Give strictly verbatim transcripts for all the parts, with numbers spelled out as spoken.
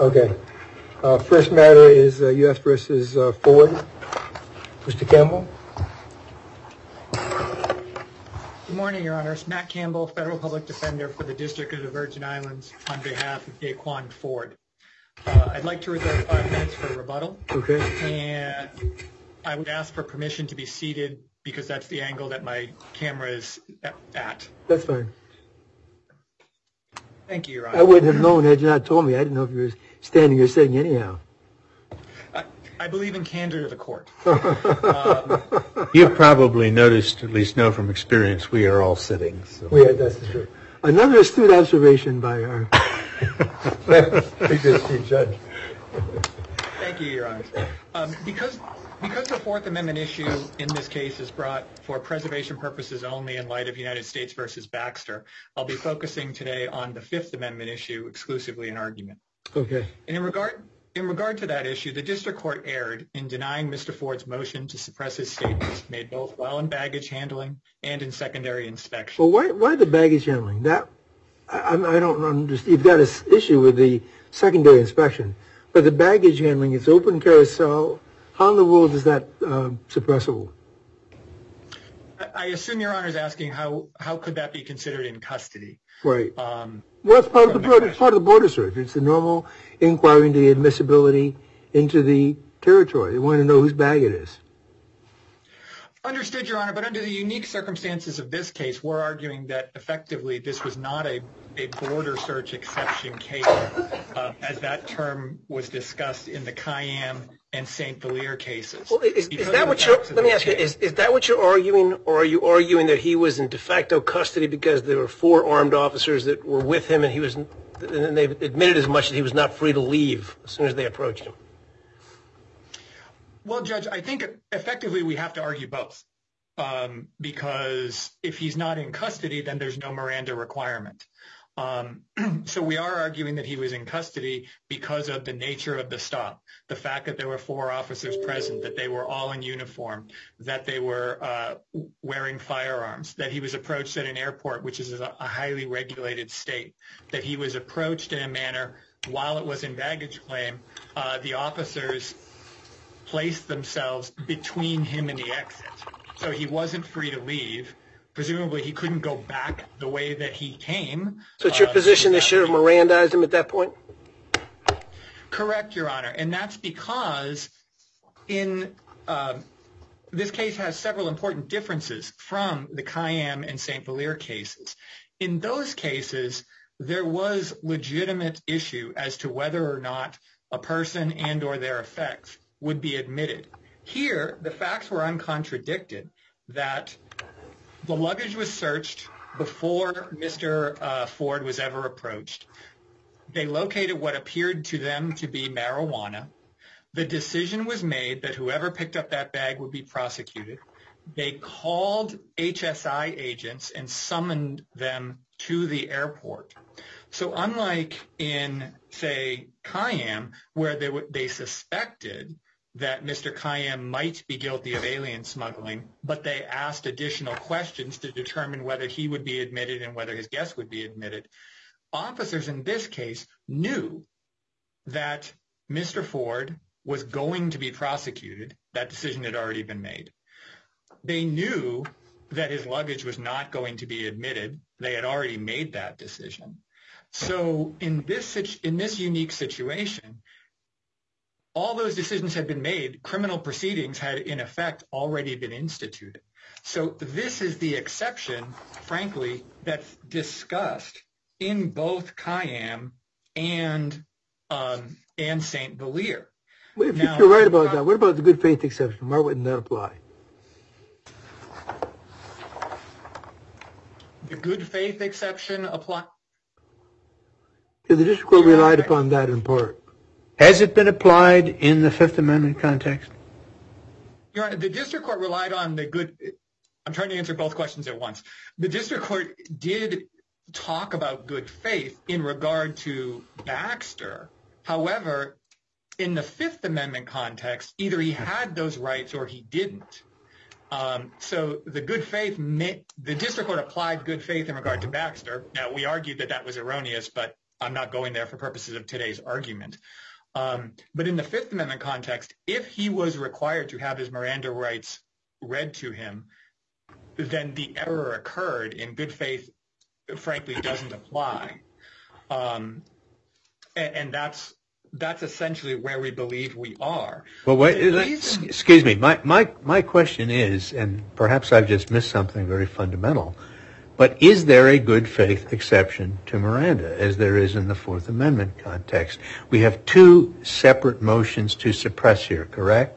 Okay. Uh, first matter is uh, U S versus uh, Ford. Mister Campbell. Good morning, Your Honors. Matt Campbell, Federal Public Defender for the District of the Virgin Islands on behalf of Daquan Ford. Uh, I'd like to reserve five minutes for rebuttal. Okay. And I would ask for permission to be seated because that's the angle that my camera is at. That's fine. Thank you, Your Honor. I wouldn't have known had you not told me. I didn't know if you were standing or sitting anyhow. I, I believe in candor to the court. um, You've probably noticed, at least know from experience, we are all sitting. So. We are, that's true. Another astute observation by our previous chief judge. Thank you, Your Honor. Um, because because the Fourth Amendment issue in this case is brought for preservation purposes only in light of United States versus Baxter, I'll be focusing today on the Fifth Amendment issue exclusively in argument. Okay. And in regard in regard to that issue, the district court erred in denying Mister Ford's motion to suppress his statements made both while in baggage handling and in secondary inspection. Well, why why the baggage handling? That I, I don't understand. You've got an issue with the secondary inspection, but the baggage handling, it's open carousel. How in the world is that uh, suppressible? I assume Your Honor is asking how how could that be considered in custody? Right. Um, well, it's part of the border, it's part of the border search. It's the normal inquiry into the admissibility into the territory. They want to know whose bag it is. Understood, Your Honor, but under the unique circumstances of this case, we're arguing that effectively this was not a, a border search exception case, uh, as that term was discussed in the Cayam and Saint Valier cases. Well, is, is that what you're, let me ask you, is, is that what you're arguing, or are you arguing that he was in de facto custody because there were four armed officers that were with him and he was, and they admitted as much that he was not free to leave as soon as they approached him? Well, Judge, I think effectively we have to argue both, um, because if he's not in custody, then there's no Miranda requirement. Um, so we are arguing that he was in custody because of the nature of the stop, the fact that there were four officers present, that they were all in uniform, that they were uh, wearing firearms, that he was approached at an airport, which is a, a highly regulated state, that he was approached in a manner while it was in baggage claim, uh, the officers placed themselves between him and the exit. So he wasn't free to leave. Presumably he couldn't go back the way that he came. So it's your uh, position they should have Mirandized him at that point? Correct, Your Honor. And that's because in uh, this case has several important differences from the Cayam and Saint Valier cases. In those cases, there was legitimate issue as to whether or not a person and or their effects would be admitted. Here, the facts were uncontradicted that the luggage was searched before Mister Uh, Ford was ever approached. They located what appeared to them to be marijuana. The decision was made that whoever picked up that bag would be prosecuted. They called H S I agents and summoned them to the airport. So unlike in, say, Cayam, where they, w- they suspected that Mister Cayam might be guilty of alien smuggling, but they asked additional questions to determine whether he would be admitted and whether his guests would be admitted. Officers in this case knew that Mister Ford was going to be prosecuted. That decision had already been made. They knew that his luggage was not going to be admitted. They had already made that decision. So in this in this unique situation, all those decisions had been made. Criminal proceedings had, in effect, already been instituted. So this is the exception, frankly, that's discussed in both Cayam and um, and Saint Valier. Well, if now, you're right about that, what about the good faith exception? Why wouldn't that apply? The good faith exception apply. Yeah, the district court relied upon that in part. Has it been applied in the Fifth Amendment context? Your Honor, the district court relied on the good. I'm trying to answer both questions at once. The district court did talk about good faith in regard to Baxter. However, in the Fifth Amendment context, either he had those rights or he didn't. Um, so the good faith, the district court applied good faith in regard to Baxter. Now, we argued that that was erroneous, but I'm not going there for purposes of today's argument. Um, but in the Fifth Amendment context, if he was required to have his Miranda rights read to him, then the error occurred, and good faith, frankly, doesn't apply. Um, and, and that's that's essentially where we believe we are. Well, wait, reason- excuse me. My, my, my question is, and perhaps I've just missed something very fundamental, but is there a good faith exception to Miranda, as there is in the Fourth Amendment context? We have two separate motions to suppress here, correct?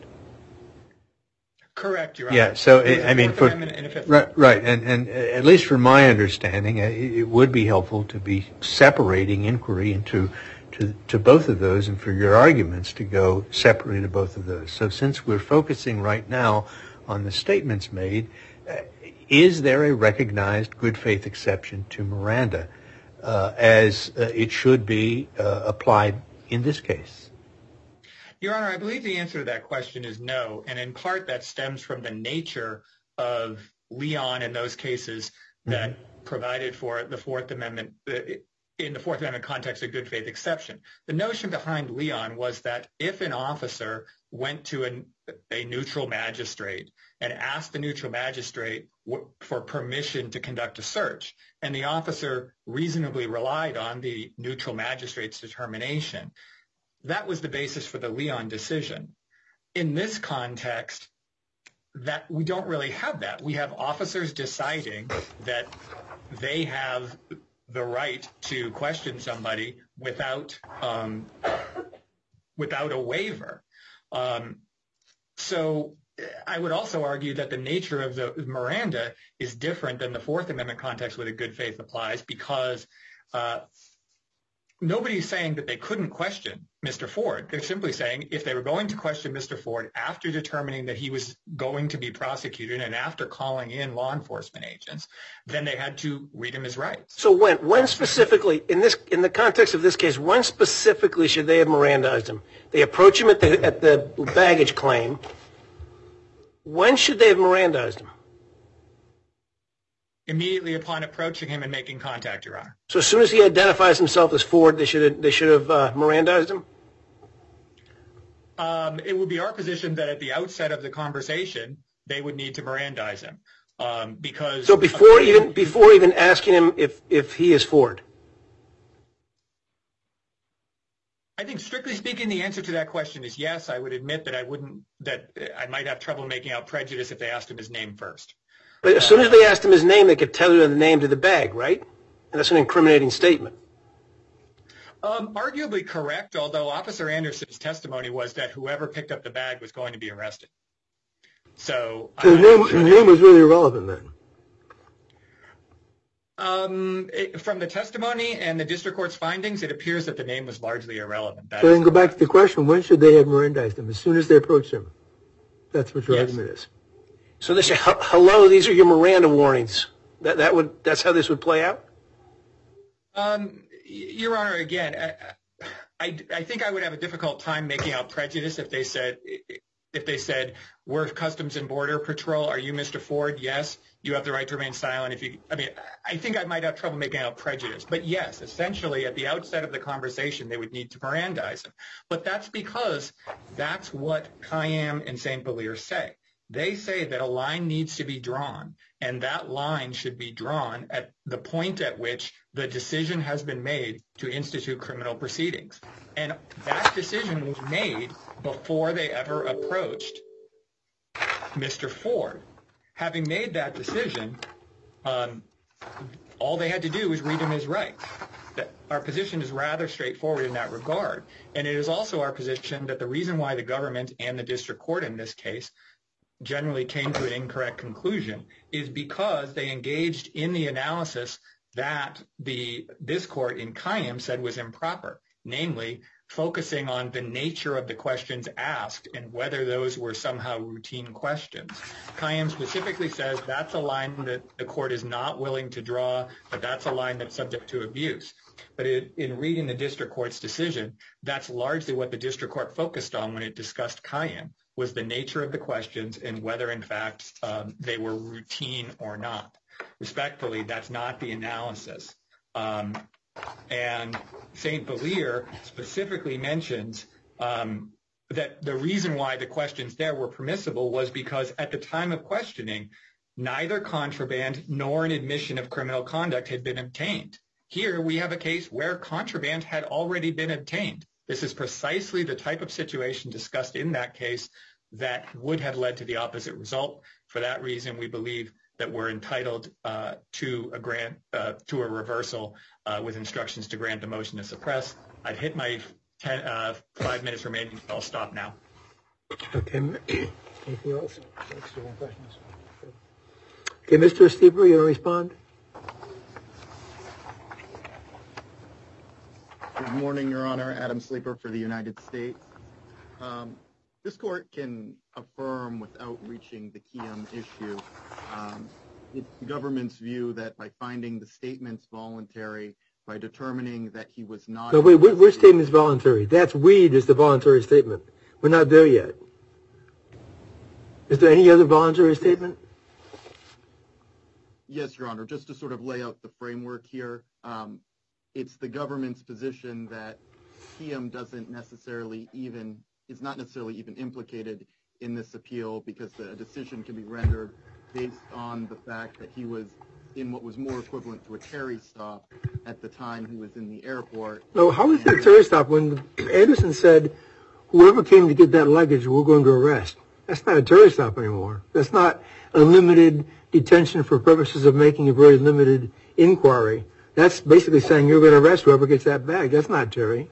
Correct, Your Honor. Yeah, so, There's a I mean, Fourth for, Amendment and a Fifth right, right, and, and at least from my understanding, it, it would be helpful to be separating inquiry into to, to both of those, and for your arguments to go separately to both of those. So since we're focusing right now on the statements made, uh, is there a recognized good faith exception to Miranda uh, as uh, it should be uh, applied in this case? Your Honor, I believe the answer to that question is no, and in part that stems from the nature of Leon in those cases that mm-hmm. provided for the Fourth Amendment, uh, in the Fourth Amendment context, a good faith exception. The notion behind Leon was that if an officer went to an, a neutral magistrate and asked the neutral magistrate w- for permission to conduct a search, and the officer reasonably relied on the neutral magistrate's determination, that was the basis for the Leon decision. In this context, that we don't really have that. We have officers deciding that they have the right to question somebody without um, without a waiver. Um, so I would also argue that the nature of the Miranda is different than the Fourth Amendment context where the good faith applies, because uh, nobody's saying that they couldn't question Mister Ford. They're simply saying if they were going to question Mister Ford after determining that he was going to be prosecuted and after calling in law enforcement agents, then they had to read him his rights. So when, when specifically, in this, in the context of this case, when specifically should they have Mirandized him? They approach him at the at the baggage claim. When should they have Mirandized him? Immediately upon approaching him and making contact, Your Honor. So as soon as he identifies himself as Ford, they should have, they should have uh, Mirandized him? Um, it would be our position that at the outset of the conversation, they would need to Mirandize him. Um, because so before even before even asking him if, if he is Ford? I think strictly speaking, the answer to that question is yes. I would admit that I wouldn't, that I might have trouble making out prejudice if they asked him his name first. But as soon as they asked him his name, they could tell you the name to the bag, right? And that's an incriminating statement. Um, arguably correct, although Officer Anderson's testimony was that whoever picked up the bag was going to be arrested. So, so his, name, his name was really irrelevant then? Um, it, from the testimony and the district court's findings, it appears that the name was largely irrelevant. That so then go back to the question, when should they have Mirandized him? As soon as they approach him. That's what your yes. argument is. So they say, hello, these are your Miranda warnings. That that would that's how this would play out? Um, Your Honor, again, I, I, I think I would have a difficult time making out prejudice if they said if they said we're Customs and Border Patrol. Are you Mister Ford? Yes. You have the right to remain silent. If you, I mean, I think I might have trouble making out prejudice. But yes, essentially at the outset of the conversation, they would need to Mirandize him. But that's because that's what Khayyam and Saint Balir say. They say that a line needs to be drawn, and that line should be drawn at the point at which the decision has been made to institute criminal proceedings. And that decision was made before they ever approached Mister Ford. Having made that decision, um, all they had to do was read him his rights. That our position is rather straightforward in that regard. And it is also our position that the reason why the government and the district court in this case generally came to an incorrect conclusion is because they engaged in the analysis that the this court in Khayyam said was improper, namely focusing on the nature of the questions asked and whether those were somehow routine questions. Khayyam specifically says that's a line that the court is not willing to draw, but that's a line that's subject to abuse. But it, in reading the district court's decision, that's largely what the district court focused on when it discussed Khayyam, was the nature of the questions and whether, in fact, um, they were routine or not. Respectfully, that's not the analysis. Um, And Saint Valliere specifically mentions um, that the reason why the questions there were permissible was because at the time of questioning, neither contraband nor an admission of criminal conduct had been obtained. Here we have a case where contraband had already been obtained. This is precisely the type of situation discussed in that case that would have led to the opposite result. For that reason, we believe that we're entitled uh, to a grant, uh, to a reversal uh, with instructions to grant the motion to suppress. I've hit my ten, uh, five minutes remaining. I'll stop now. Okay. Anything else? Okay, Mister Steeper, you want to respond? Good morning, Your Honor. Adam Sleeper for the United States. Um, this court can affirm without reaching the Kiem issue. Um, it's the government's view that by finding the statements voluntary, by determining that he was not... No, wait, which, which statement is voluntary? That's weed is the voluntary statement. We're not there yet. Is there any other voluntary statement? Yes, Your Honor. Just to sort of lay out the framework here, um, it's the government's position that Kiem doesn't necessarily even, is not necessarily even implicated in this appeal because the decision can be rendered based on the fact that he was in what was more equivalent to a Terry stop at the time he was in the airport. No, how is that a Terry stop when Anderson said, whoever came to get that luggage, we're going to arrest? That's not a Terry stop anymore. That's not a limited detention for purposes of making a very limited inquiry. That's basically saying you're going to arrest whoever gets that bag. That's not Terry.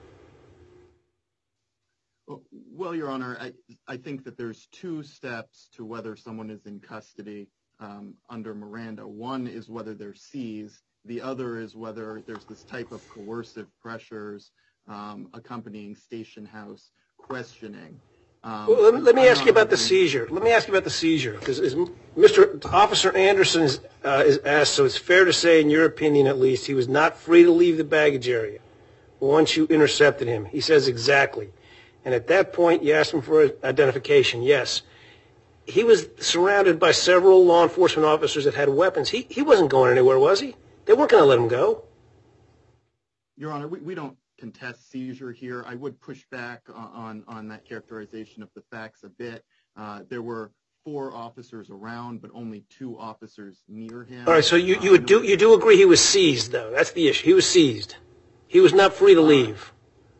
Well, Your Honor, I, I think that there's two steps to whether someone is in custody um, under Miranda. One is whether they're seized. The other is whether there's this type of coercive pressures um, accompanying station house questioning. Um, well, let me, let me ask you about the seizure. Let me ask you about the seizure, because Mister Officer Anderson is, uh, is asked, so it's fair to say, in your opinion at least, he was not free to leave the baggage area once you intercepted him. He says exactly. And at that point, you asked him for identification. Yes. He was surrounded by several law enforcement officers that had weapons. He, he wasn't going anywhere, was he? They weren't going to let him go. Your Honor, we, we don't contest seizure here. I would push back on, on that characterization of the facts a bit. Uh, there were four officers around, but only two officers near him. All right, so you, you, do, you do agree he was seized, though. That's the issue. He was seized. He was not free to leave.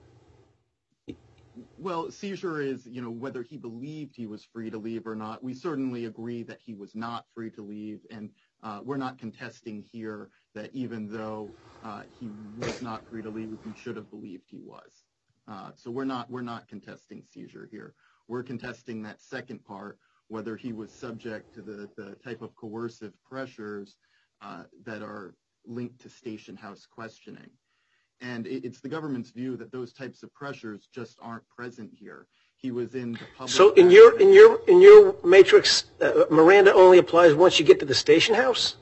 Well, seizure is, you know, whether he believed he was free to leave or not. We certainly agree that he was not free to leave, and uh, we're not contesting here that even though uh, he was not free to leave, he should have believed he was. Uh, so we're not we're not contesting seizure here. We're contesting that second part, whether he was subject to the, the type of coercive pressures uh, that are linked to station house questioning. And it's the government's view that those types of pressures just aren't present here. He was in the public. So in your in your in your matrix, uh, Miranda only applies once you get to the station house?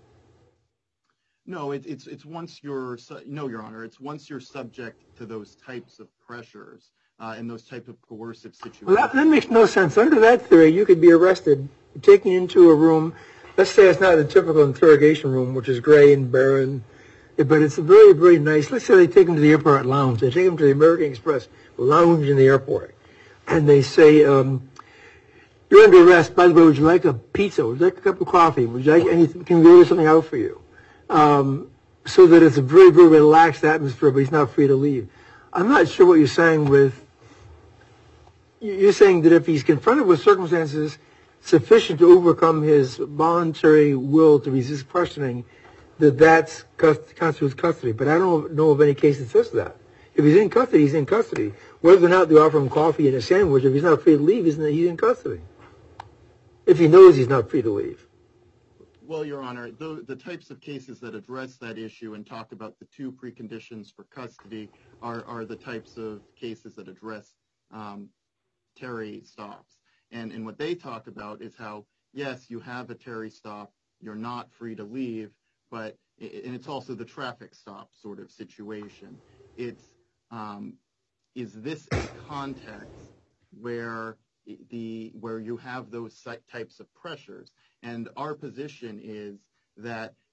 No, it, it's it's once you're no, Your Honor. It's once you're subject to those types of pressures uh, and those type of coercive situations. Well, that, that makes no sense. Under that theory, you could be arrested, taken into a room. Let's say it's not a typical interrogation room, which is gray and barren. But it's a very, very nice. Let's say they take him to the airport lounge. They take him to the American Express lounge in the airport. And they say, um, you're under arrest. By the way, would you like a pizza? Would you like a cup of coffee? Would you like anything? Can we order something out for you? Um, so that it's a very, very relaxed atmosphere, but he's not free to leave. I'm not sure what you're saying with, you're saying that if he's confronted with circumstances sufficient to overcome his voluntary will to resist questioning, that that's constitutes custody. But I don't know of any case that says that. If he's in custody, he's in custody. Whether or not they offer him coffee and a sandwich, if he's not free to leave, he's in custody. If he knows he's not free to leave. Well, Your Honor, the, the types of cases that address that issue and talk about the two preconditions for custody are, are the types of cases that address um, Terry stops. And, and what they talk about is how, yes, you have a Terry stop, you're not free to leave, but and it's also the traffic stop sort of situation. It's um, is this a context where the where you have those types of pressures? And our position is that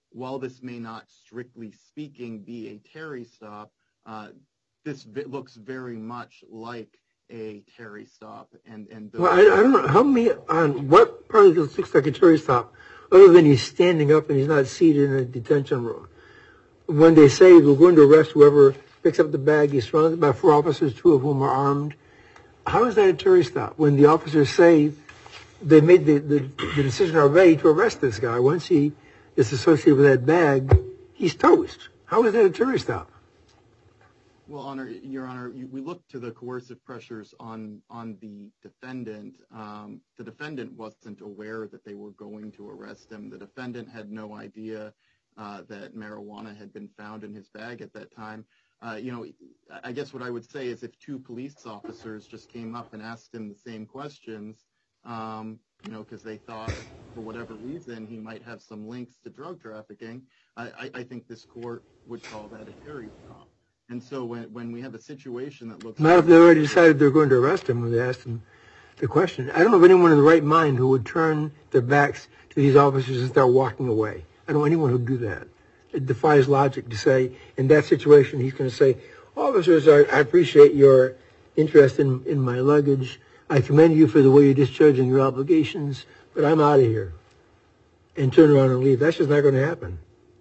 while this may not, strictly speaking, be a Terry stop, uh, this v- looks very much like a Terry stop. And, and well, I, I don't know. Help me on what part of this looks like a Terry stop, other than he's standing up and he's not seated in a detention room. When they say we're going to arrest whoever picks up the bag, he's surrounded by four officers, two of whom are armed. How is that a Terry stop? When the officers say they made the, the, the decision already to arrest this guy, once he is associated with that bag, he's toast. How is that a Terry stop? Well, Honor, Your Honor, we look to the coercive pressures on on the defendant. Um, the defendant wasn't aware that they were going to arrest him. The defendant had no idea uh, that marijuana had been found in his bag at that time. Uh, you know, I guess what I would say is if two police officers just came up and asked him the same questions, um, you know, because they thought for whatever reason he might have some links to drug trafficking, I, I, I think this court would call that a Terry stop. And so when when we have a situation that looks... Not if they already decided they're going to arrest him when they asked him the question. I don't know of anyone in the right mind who would turn their backs to these officers and start walking away. I don't know anyone who would do that. It defies logic to say, in that situation, he's going to say, officers, I, I appreciate your interest in, in my luggage. I commend you for the way you're discharging your obligations, but I'm out of here. And turn around and leave. That's just not going to happen.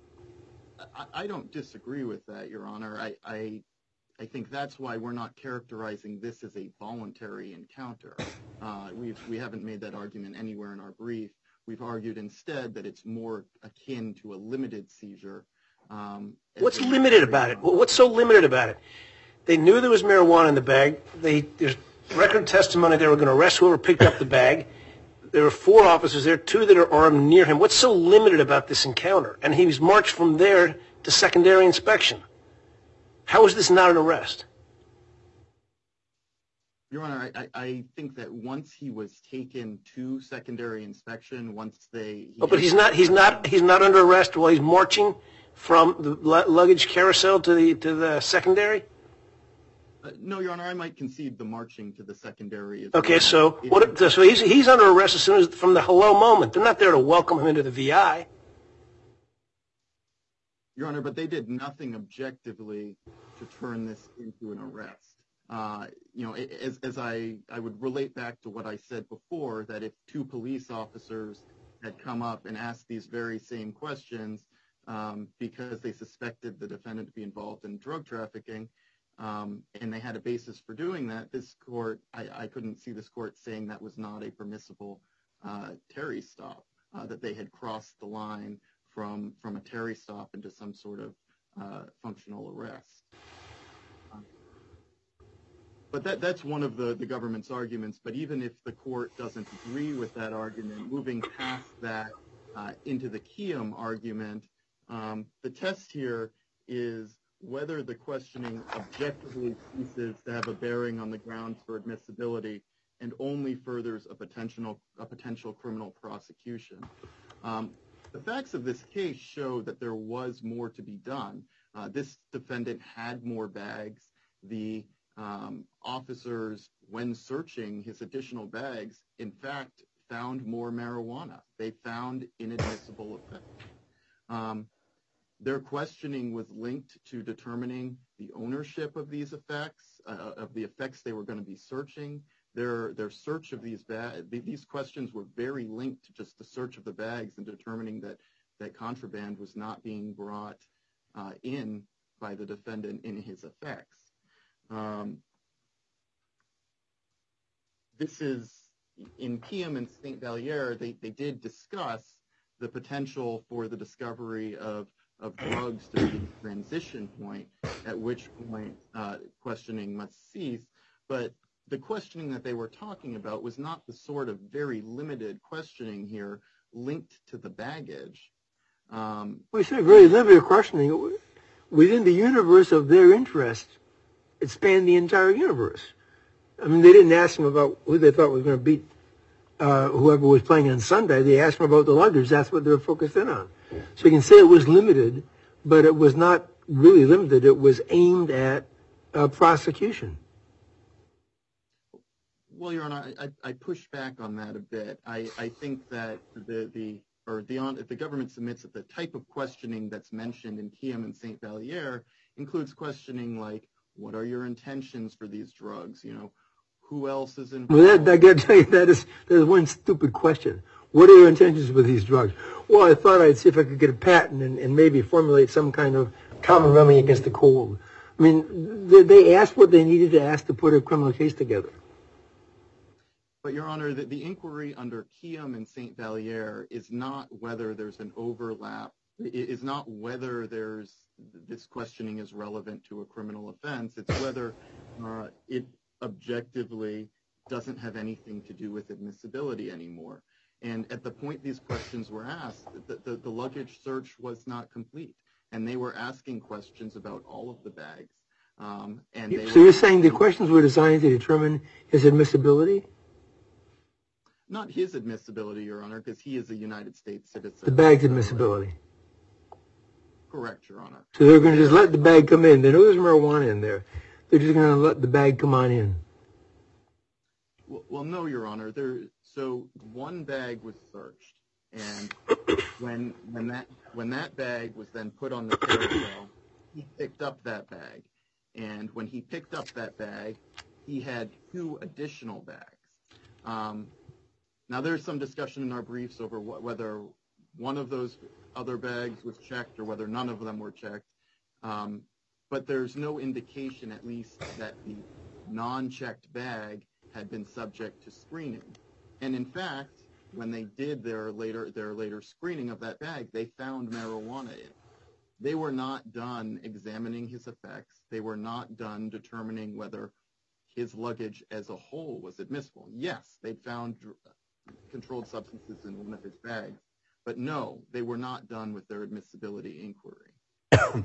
I don't disagree with that, Your Honor. I, I I think that's why we're not characterizing this as a voluntary encounter. Uh, we've we haven't made that argument anywhere in our brief. We've argued instead that it's more akin to a limited seizure. Um, What's limited about it? What's so limited about it? They knew there was marijuana in the bag. They there's record testimony they were going to arrest whoever picked up the bag. There were four officers there, two that are armed near him. What's so limited about this encounter? And he was marched from there to secondary inspection. How is this not an arrest? Your Honor, I, I think that once he was taken to secondary inspection, once they... Oh, but he's not. He's not. He's not under arrest while he's marching from the luggage carousel to the to the secondary. Uh, no, Your Honor, I might concede the marching to the secondary. Is okay, so what? So he's he's under arrest as soon as from the hello moment. They're not there to welcome him into the V I. Your Honor, but they did nothing objectively to turn this into an arrest. Uh, you know, as, as I, I would relate back to what I said before, that if two police officers had come up and asked these very same questions um, because they suspected the defendant to be involved in drug trafficking, um, and they had a basis for doing that, this court, I, I couldn't see this court saying that was not a permissible uh, Terry stop, uh, that they had crossed the line from from a Terry stop into some sort of uh, functional arrest. Uh, but that that's one of the, the government's arguments. But even if the court doesn't agree with that argument, moving past that uh, into the Keum argument, um, the test here is whether the questioning objectively ceases to have a bearing on the grounds for admissibility and only furthers a potential a potential criminal prosecution. Um, The facts of this case show that there was more to be done. Uh, this defendant had more bags. The um, officers, when searching his additional bags, in fact, found more marijuana. They found inadmissible effects. Um, their questioning was linked to determining the ownership of these effects, uh, of the effects they were going to be searching. Their their search of these bags, these questions were very linked to just the search of the bags and determining that that contraband was not being brought uh, in by the defendant in his effects. Um, this is, in Keum and Saint Valliere, they, they did discuss the potential for the discovery of, of drugs to be a transition point, at which point uh, questioning must cease. But the questioning that they were talking about was not the sort of very limited questioning here linked to the baggage. Um, we say very limited questioning. Within the universe of their interest, it spanned the entire universe. I mean, they didn't ask them about who they thought was going to beat uh, whoever was playing on Sunday. They asked them about the luggage. That's what they were focused in on. So you can say it was limited, but it was not really limited. It was aimed at uh, prosecution. Well, Your Honor, I, I push back on that a bit. I, I think that the, the or the, the government submits that the type of questioning that's mentioned in Kiem and Saint Valliere includes questioning like, what are your intentions for these drugs? You know, who else is involved? Well, that, I got to tell you, that is, that is one stupid question. What are your intentions with these drugs? Well, I thought I'd see if I could get a patent and, and maybe formulate some kind of common remedy against the cold. I mean, they, they asked what they needed to ask to put a criminal case together. But, Your Honor, the, the inquiry under Kiem and Saint Valliere is not whether there's an overlap. It is not whether there's this questioning is relevant to a criminal offense. It's whether uh, it objectively doesn't have anything to do with admissibility anymore. And at the point these questions were asked, the, the, the luggage search was not complete. And they were asking questions about all of the bags. Um, and they so were you're saying the questions were designed to determine his admissibility? Not his admissibility, Your Honor, because he is a United States citizen. The bag's admissibility. Correct, Your Honor. So they're going to just let the bag come in. They know there's marijuana in there. They're just going to let the bag come on in. Well, well no, Your Honor. There. So one bag was searched, and when when that when that bag was then put on the carousel, he picked up that bag, and when he picked up that bag, he had two additional bags. Um, now there's some discussion in our briefs over what, whether one of those other bags was checked or whether none of them were checked, um, but there's no indication, at least, that the non-checked bag had been subject to screening. And in fact, when they did their later their later screening of that bag, they found marijuana in it. They were not done examining his effects. They were not done determining whether his luggage as a whole was admissible. Yes, they found controlled substances in one of his bags, but no, they were not done with their admissibility inquiry.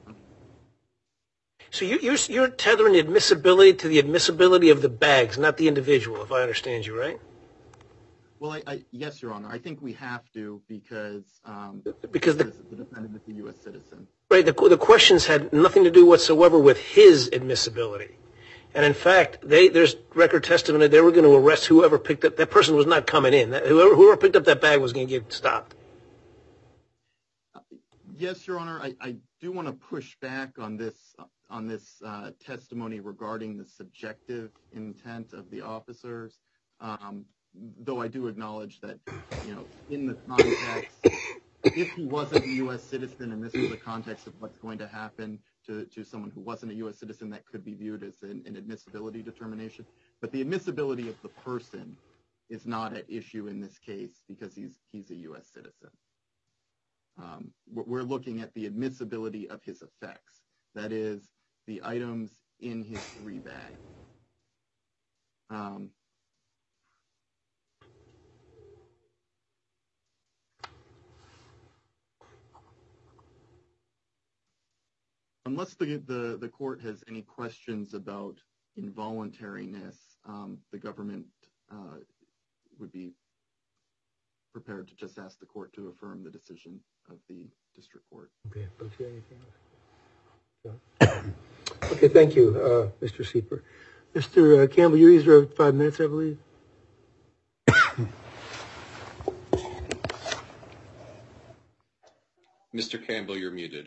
So you, you're, you're tethering admissibility to the admissibility of the bags, not the individual, if I understand you, right? Well, I, I, yes, Your Honor. I think we have to because um, because the, the defendant is a U S citizen. Right. The, the questions had nothing to do whatsoever with his admissibility. And in fact, they, there's record testimony they were going to arrest whoever picked up that person was not coming in. That, whoever, whoever picked up that bag was going to get stopped. Uh, yes, Your Honor. I, I do want to push back on this on this uh, testimony regarding the subjective intent of the officers. Um, though I do acknowledge that, you know, in the context, if he wasn't a U S citizen and this was the context of what's going to happen to, to someone who wasn't a U S citizen, that could be viewed as an, an admissibility determination. But the admissibility of the person is not at issue in this case because he's he's a U S citizen. Um, we're looking at the admissibility of his effects. That is, the items in his three bags. Um, Unless the, the, the court has any questions about involuntariness, um, the government uh, would be prepared to just ask the court to affirm the decision of the district court. Okay. Anything else? Okay, thank you, uh, Mister Sieper. Mister Uh, Campbell, you reserved five minutes, I believe. Mister Campbell, you're muted.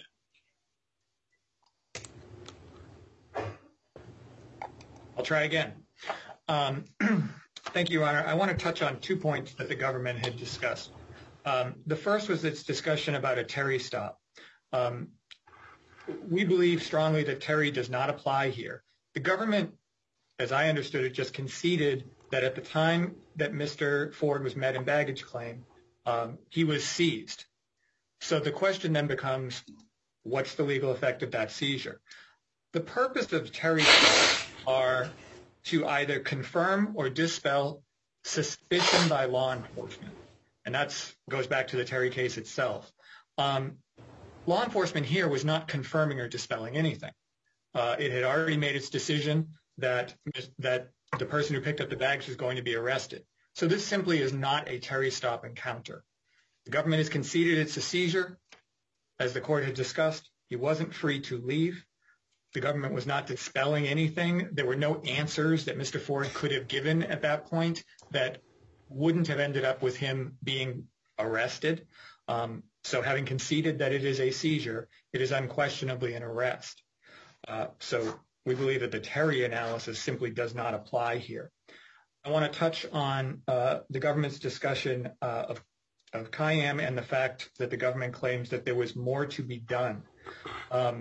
I'll try again. Um, thank you, Your Honor. I want to touch on two points that the government had discussed. Um, the first was its discussion about a Terry stop. Um, we believe strongly that Terry does not apply here. The government, as I understood it, just conceded that at the time that Mister Ford was met in baggage claim, um, he was seized. So the question then becomes, what's the legal effect of that seizure? The purpose of Terry stops are to either confirm or dispel suspicion by law enforcement. And that goes back to the Terry case itself. Um, law enforcement here was not confirming or dispelling anything. Uh, it had already made its decision that, that the person who picked up the bags was going to be arrested. So this simply is not a Terry stop encounter. The government has conceded it's a seizure. As the court had discussed, he wasn't free to leave. The government was not dispelling anything. There were no answers that Mister Ford could have given at that point that wouldn't have ended up with him being arrested. Um, so having conceded that it is a seizure, it is unquestionably an arrest. Uh, so we believe that the Terry analysis simply does not apply here. I want to touch on uh, the government's discussion uh, of, of Kayyem and the fact that the government claims that there was more to be done. Um,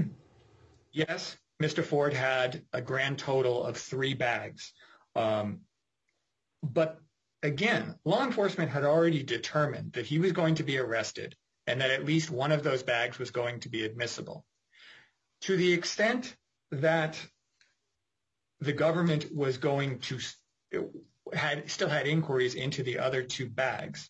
yes, Mister Ford had a grand total of three bags. Um, but again, law enforcement had already determined that he was going to be arrested and that at least one of those bags was going to be admissible. To the extent that the government was going to had still had inquiries into the other two bags,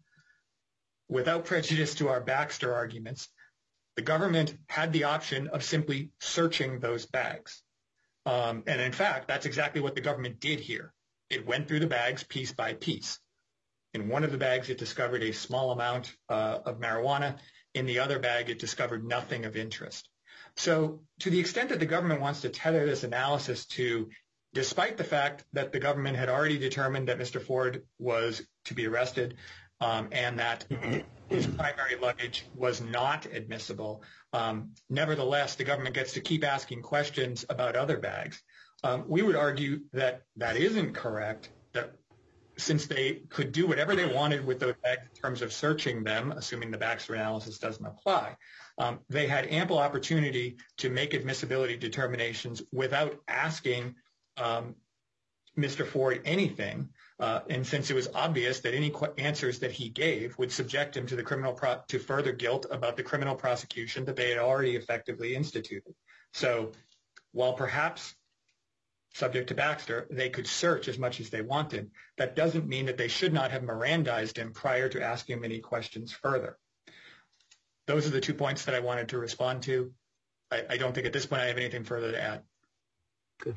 without prejudice to our Baxter arguments, the government had the option of simply searching those bags. Um, and in fact, that's exactly what the government did here. It went through the bags piece by piece. In one of the bags, it discovered a small amount uh, of marijuana. In the other bag, it discovered nothing of interest. So to the extent that the government wants to tether this analysis to, despite the fact that the government had already determined that Mister Ford was to be arrested um, and that his primary luggage was not admissible, um, nevertheless, the government gets to keep asking questions about other bags. Um, we would argue that that isn't correct, that since they could do whatever they wanted with those bags in terms of searching them, assuming the Baxter analysis doesn't apply, um, they had ample opportunity to make admissibility determinations without asking um, Mister Ford anything. Uh, and since it was obvious that any qu- answers that he gave would subject him to the criminal pro- to further guilt about the criminal prosecution that they had already effectively instituted. So while perhaps subject to Baxter, they could search as much as they wanted, that doesn't mean that they should not have Mirandized him prior to asking him any questions further. Those are the two points that I wanted to respond to. I, I don't think at this point I have anything further to add. Good.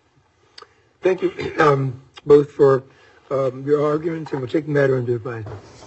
Thank you um, both for um, your arguments, and we'll take the matter into advisement.